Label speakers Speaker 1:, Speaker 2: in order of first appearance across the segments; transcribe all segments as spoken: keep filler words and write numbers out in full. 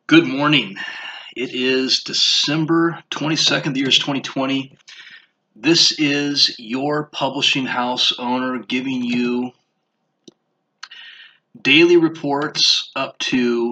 Speaker 1: Good morning. It is December twenty-second, the year is twenty twenty. This is your publishing house owner giving you daily reports up to,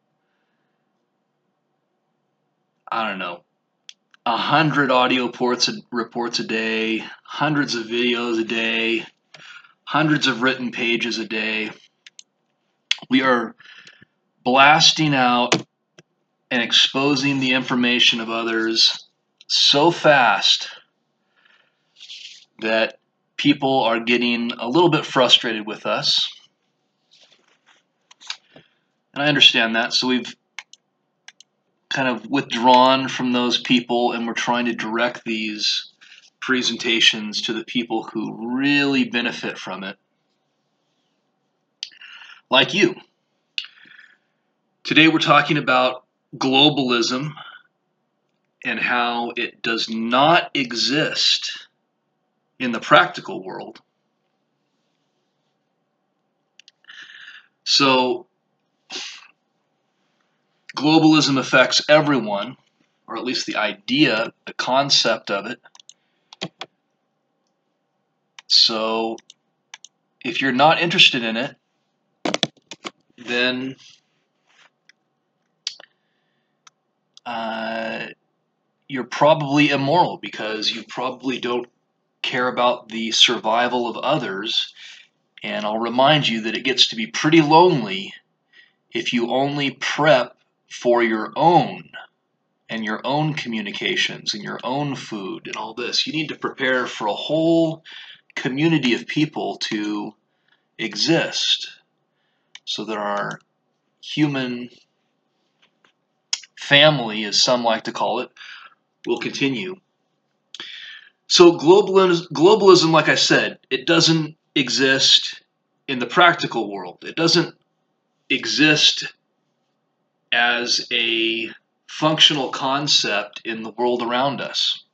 Speaker 1: I don't know, a hundred audio reports a, reports a day, hundreds of videos a day, hundreds of written pages a day. We are blasting out and exposing the information of others so fast that people are getting a little bit frustrated with us. And I understand that. So we've kind of withdrawn from those people, and we're trying to direct these presentations to the people who really benefit from it, like you. Today we're talking about globalism and how it does not exist in the practical world. So globalism affects everyone, or at least the idea, the concept of it. So if you're not interested in it, then uh, you're probably immoral, because you probably don't care about the survival of others. And I'll remind you that it gets to be pretty lonely if you only prep for your own and your own communications and your own food and all this. You need to prepare for a whole community of people to exist so that our human family, as some like to call it, will continue. So globalism, like I said, it doesn't exist in the practical world. It doesn't exist as a functional concept in the world around us.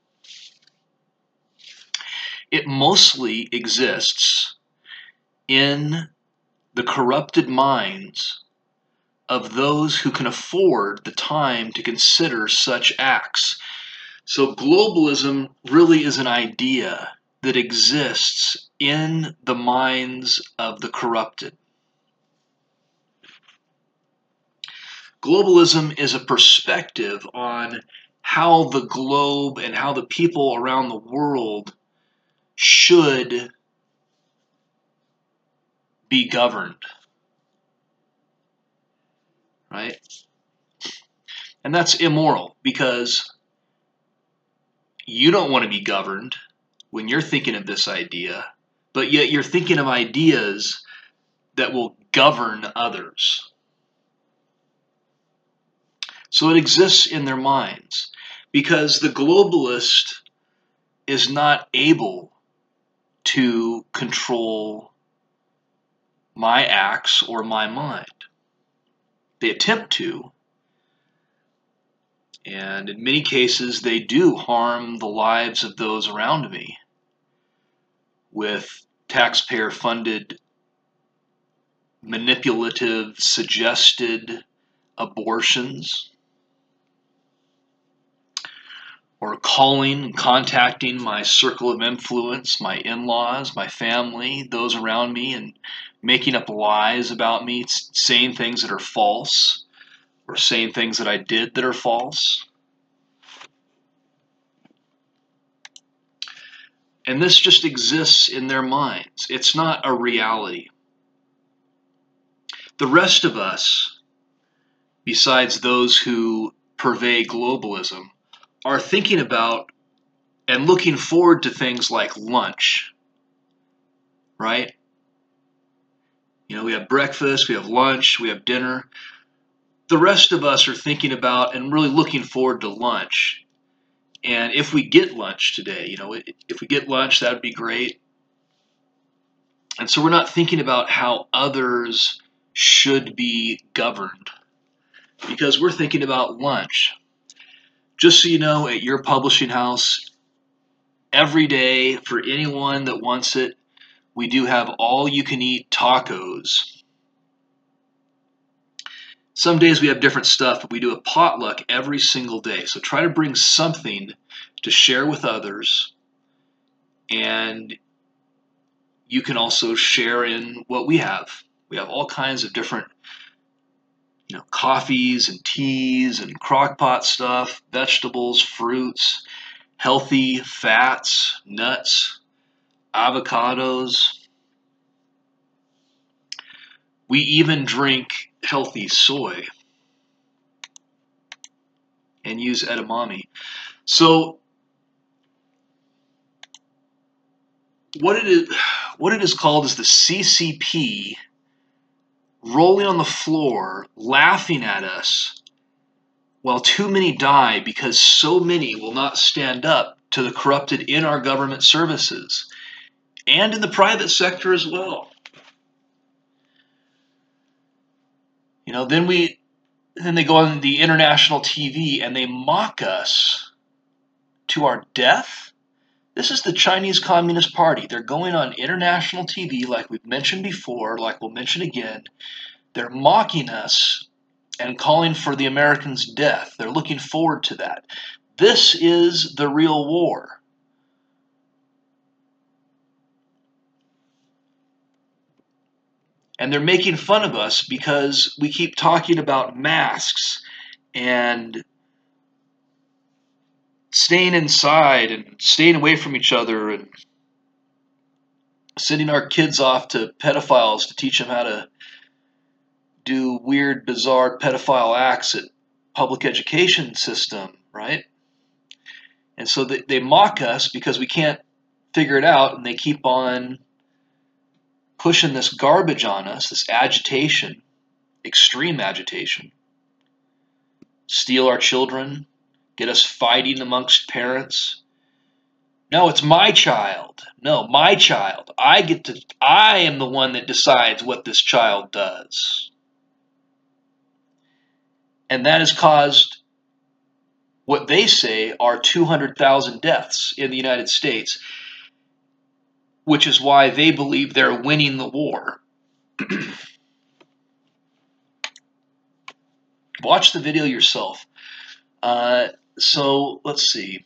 Speaker 1: It mostly exists in the corrupted minds of those who can afford the time to consider such acts. So globalism really is an idea that exists in the minds of the corrupted. Globalism is a perspective on how the globe and how the people around the world should be governed. Right? And that's immoral, because you don't want to be governed when you're thinking of this idea, but yet you're thinking of ideas that will govern others. So it exists in their minds, because the globalist is not able to control my acts or my mind. They attempt to, and in many cases they do harm the lives of those around me with taxpayer-funded, manipulative, suggested abortions, or calling and contacting my circle of influence, my in-laws, my family, those around me, and making up lies about me, saying things that are false, or saying things that I did that are false. And this just exists in their minds. It's not a reality. The rest of us, besides those who purvey globalism, are thinking about and looking forward to things like lunch, right? You know, we have breakfast, we have lunch, we have dinner. The rest of us are thinking about and really looking forward to lunch. And if we get lunch today, you know, if we get lunch, that would be great. And so we're not thinking about how others should be governed, because we're thinking about lunch. Just so you know, at your publishing house, every day, for anyone that wants it, we do have all-you-can-eat tacos. Some days we have different stuff, but we do a potluck every single day. So try to bring something to share with others, and you can also share in what we have. We have all kinds of different, you know, coffees and teas and crock-pot stuff, vegetables, fruits, healthy fats, nuts, avocados. We even drink healthy soy and use edamame. So what it is, what it is called is the C C P rolling on the floor, laughing at us, while too many die because so many will not stand up to the corrupted in our government services and in the private sector as well. You know, then we then they go on the international T V and they mock us to our death. This is the Chinese Communist Party. They're going on international T V, like we've mentioned before, like we'll mention again. They're mocking us and calling for the Americans' death. They're looking forward to that. This is the real war. And they're making fun of us because we keep talking about masks and staying inside and staying away from each other and sending our kids off to pedophiles to teach them how to do weird, bizarre pedophile acts at public education system, right? And so they, they mock us because we can't figure it out, and they keep on pushing this garbage on us, this agitation, extreme agitation, steal our children, get us fighting amongst parents. No, it's my child. No, my child. I get to, I am the one that decides what this child does. And that has caused what they say are two hundred thousand deaths in the United States, which is why they believe they're winning the war. Watch the video yourself. Uh, so let's see.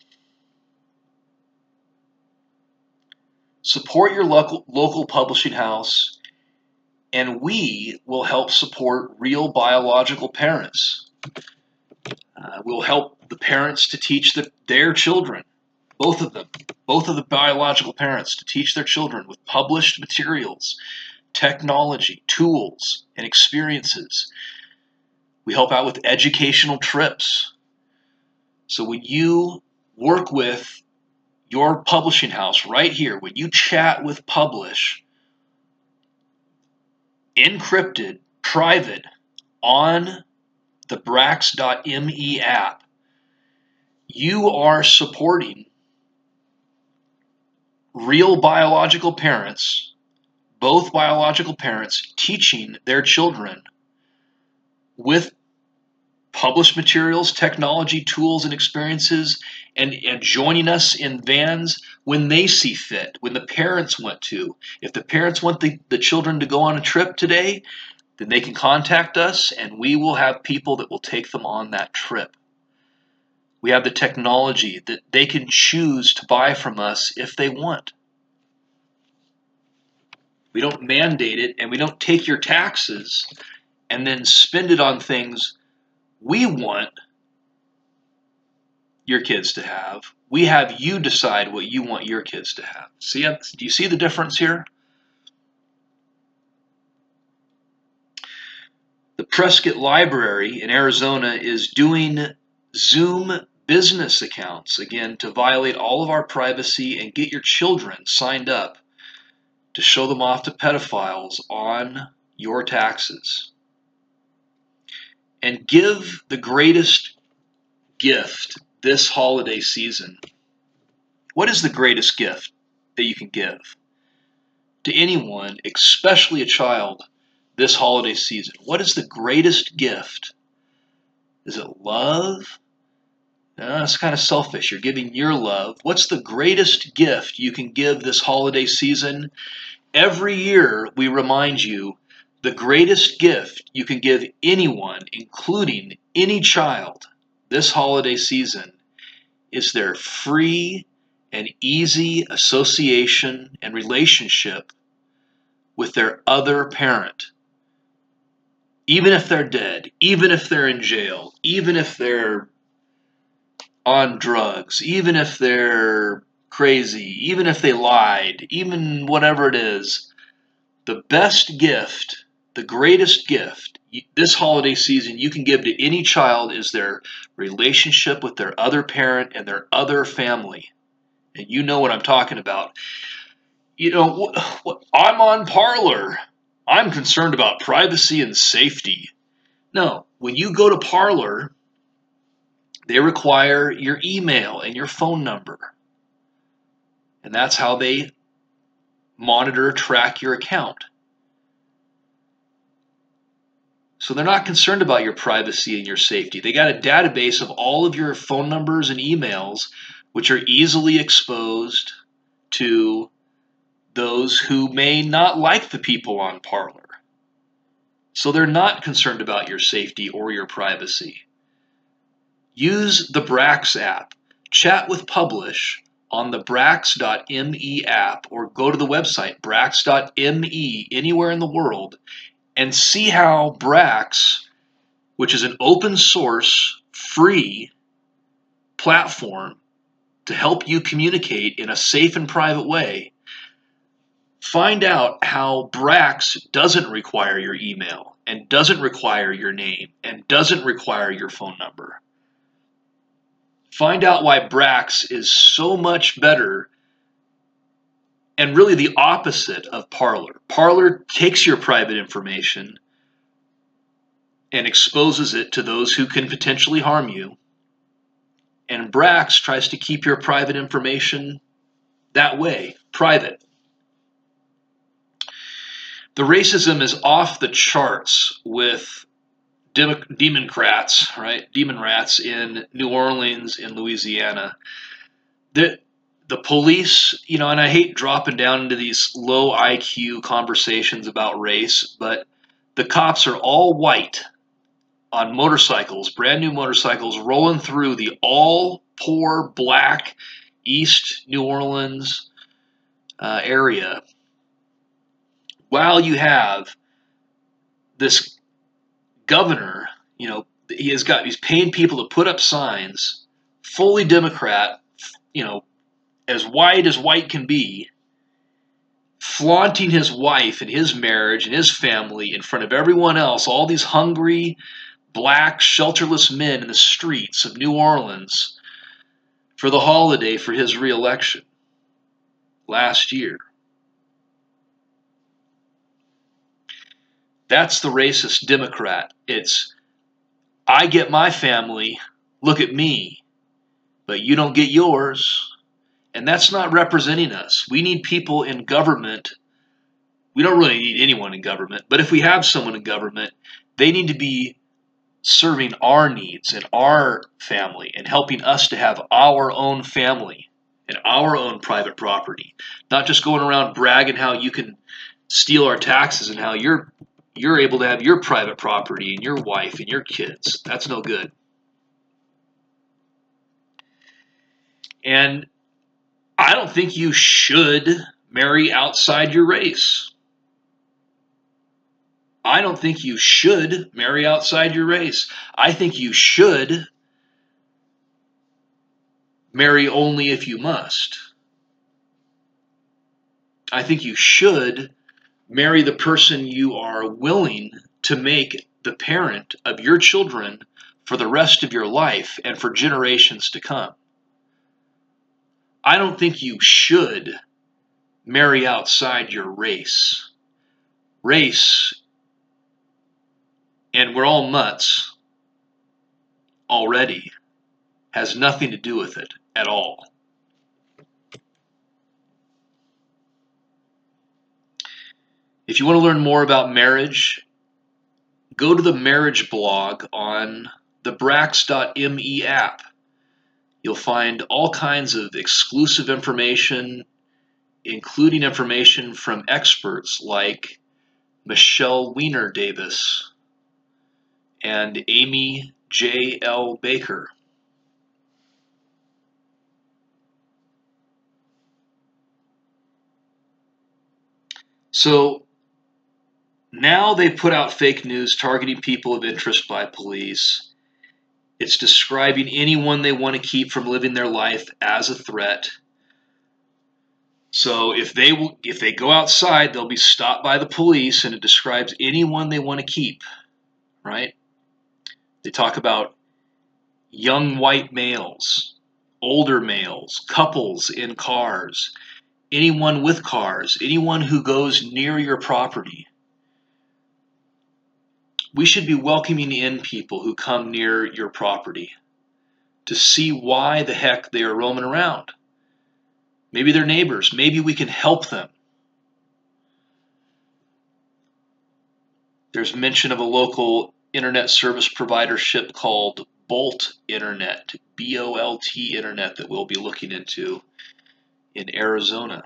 Speaker 1: Support your local, local publishing house, and we will help support real biological parents. Uh, we'll help the parents to teach the, their children, both of them, both of the biological parents, to teach their children with published materials, technology, tools, and experiences. We help out with educational trips. So when you work with your publishing house right here, when you chat with Publish, encrypted, private, on the Brax dot M E app, you are supporting real biological parents, both biological parents, teaching their children with published materials, technology, tools, and experiences, and, and joining us in vans when they see fit, when the parents want to. If the parents want the, the children to go on a trip today, then they can contact us, and we will have people that will take them on that trip. We have the technology that they can choose to buy from us if they want. We don't mandate it, and we don't take your taxes and then spend it on things we want your kids to have. We have you decide what you want your kids to have. See, do you see the difference here? The Prescott Library in Arizona is doing Zoom business accounts, again, to violate all of our privacy and get your children signed up to show them off to pedophiles on your taxes. And give the greatest gift this holiday season. What is the greatest gift that you can give to anyone, especially a child, this holiday season? What is the greatest gift? Is it love? No, that's kind of selfish. You're giving your love. What's the greatest gift you can give this holiday season? Every year we remind you The greatest gift you can give anyone, including any child, this holiday season is their free and easy association and relationship with their other parent. Even if they're dead, even if they're in jail, even if they're on drugs, even if they're crazy, even if they lied, even whatever it is, the best gift, the greatest gift this holiday season you can give to any child is their relationship with their other parent and their other family. And you know what I'm talking about. You know, I'm on Parler. I'm concerned about privacy and safety. No, when you go to Parler, they require your email and your phone number. And that's how they monitor, track your account. So they're not concerned about your privacy and your safety. They got a database of all of your phone numbers and emails, which are easily exposed to those who may not like the people on Parler. So they're not concerned about your safety or your privacy. Use the Brax app. Chat with Publish on the brax dot me app, or go to the website brax dot me anywhere in the world and see how Brax, which is an open source, free platform to help you communicate in a safe and private way, find out how Brax doesn't require your email and doesn't require your name and doesn't require your phone number. Find out why Brax is so much better and really the opposite of Parler. Parler takes your private information and exposes it to those who can potentially harm you. And Brax tries to keep your private information that way, private. The racism is off the charts with dem- Democrats, right? Demon rats in New Orleans, in Louisiana. The, the police, you know, and I hate dropping down into these low I Q conversations about race, but the cops are all white on motorcycles, brand new motorcycles, rolling through the all poor black East New Orleans uh, area, while you have this governor, you know, he has got, he's paying people to put up signs, fully Democrat, you know, as white as white can be, flaunting his wife and his marriage and his family in front of everyone else, all these hungry, black, shelterless men in the streets of New Orleans for the holiday for his reelection last year. That's the racist Democrat. It's, I get my family, look at me, but you don't get yours. And that's not representing us. We need people in government. We don't really need anyone in government, but if we have someone in government, they need to be serving our needs and our family and helping us to have our own family and our own private property, not just going around bragging how you can steal our taxes and how you're you're able to have your private property and your wife and your kids. That's no good. And I don't think you should marry outside your race. I don't think you should marry outside your race. I think you should marry only if you must. I think you should marry the person you are willing to make the parent of your children for the rest of your life and for generations to come. I don't think you should marry outside your race. Race, and we're all mutts already, has nothing to do with it at all. If you want to learn more about marriage, go to the marriage blog on the brax dot me app. You'll find all kinds of exclusive information, including information from experts like Michelle Weiner Davis, and Amy J L Baker. So now they put out fake news targeting people of interest by police. It's describing anyone they want to keep from living their life as a threat. So if they will, if they go outside, they'll be stopped by the police, and it describes anyone they want to keep, right? They talk about young white males, older males, couples in cars, anyone with cars, anyone who goes near your property. We should be welcoming in people who come near your property to see why the heck they are roaming around. Maybe they're neighbors. Maybe we can help them. There's mention of a local internet service providership called Bolt Internet, B O L T Internet, that we'll be looking into in Arizona.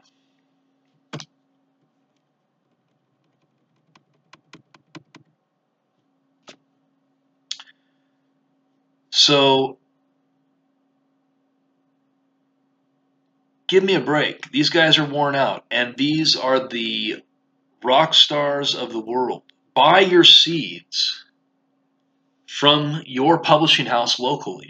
Speaker 1: So give me a break. These guys are worn out, and these are the rock stars of the world. Buy your seeds from your publishing house locally.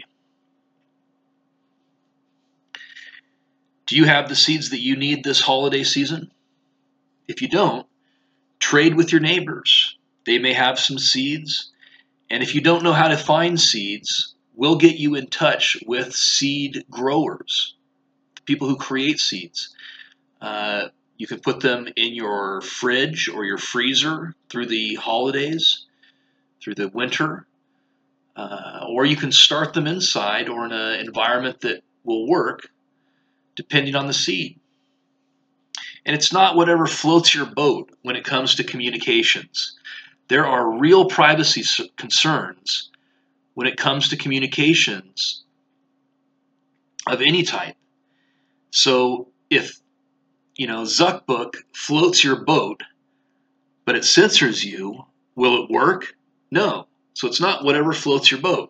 Speaker 1: Do you have the seeds that you need this holiday season? If you don't, trade with your neighbors. They may have some seeds. And if you don't know how to find seeds, we'll get you in touch with seed growers, the people who create seeds. Uh, you can put them in your fridge or your freezer through the holidays, through the winter, uh, or you can start them inside or in an environment that will work depending on the seed. And it's not whatever floats your boat when it comes to communications. There are real privacy concerns when it comes to communications of any type. So if, you know, Zuckbook floats your boat, but it censors you, will it work? No. So it's not whatever floats your boat.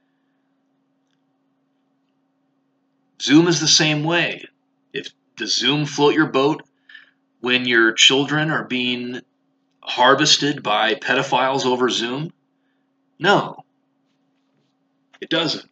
Speaker 1: Zoom is the same way. If does Zoom float your boat when your children are being harvested by pedophiles over Zoom? No, it doesn't.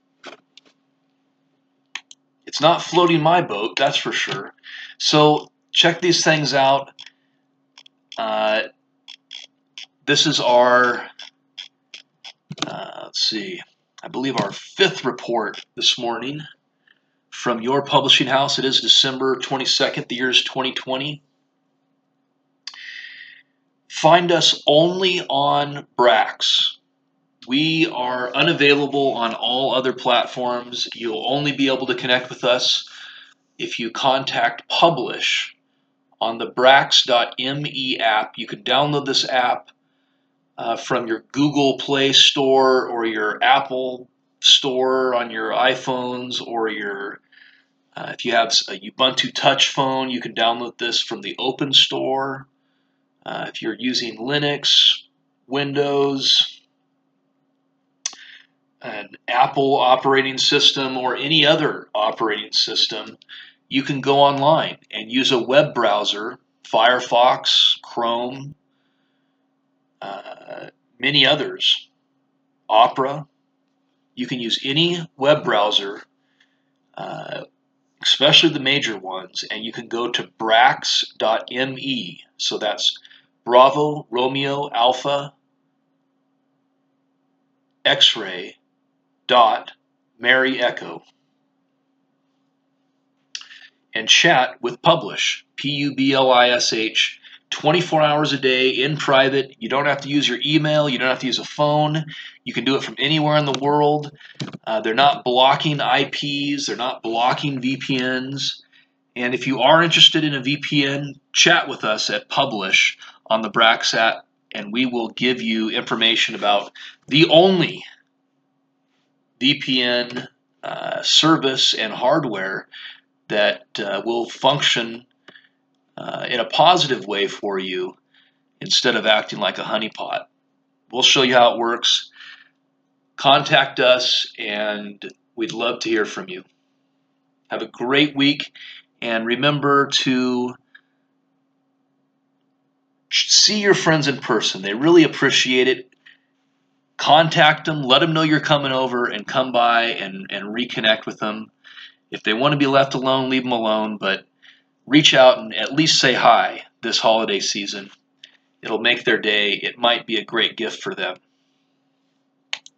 Speaker 1: It's not floating my boat, that's for sure. So check these things out. Uh, this is our, uh, let's see, I believe our fifth report this morning from your publishing house. It is December twenty-second, the year is twenty twenty. Find us only on Brax. We are unavailable on all other platforms. You'll only be able to connect with us if you contact Publish on the Brax dot M E app. You can download this app uh, from your Google Play Store or your Apple Store on your iPhones, or your uh, if you have a Ubuntu Touch phone, you can download this from the Open Store. Uh, if you're using Linux, Windows, an Apple operating system, or any other operating system, you can go online and use a web browser, Firefox, Chrome, uh, many others, Opera. You can use any web browser, uh, especially the major ones, and you can go to Brax dot M E. So that's Bravo, Romeo, Alpha, X-ray, dot, Mary Echo, and chat with Publish, P U B L I S H, twenty-four hours a day in private. You don't have to use your email. You don't have to use a phone. You can do it from anywhere in the world. Uh, they're not blocking I Ps. They're not blocking V P Ns. And if you are interested in a V P N, chat with us at Publish on the Brax app, and we will give you information about the only V P N uh, service and hardware that uh, will function uh, in a positive way for you instead of acting like a honeypot. We'll show you how it works. Contact us, and we'd love to hear from you. Have a great week, and remember to see your friends in person. They really appreciate it. Contact them, let them know you're coming over, and come by and, and reconnect with them. If they want to be left alone, leave them alone, but reach out and at least say hi this holiday season. It'll make their day. It might be a great gift for them.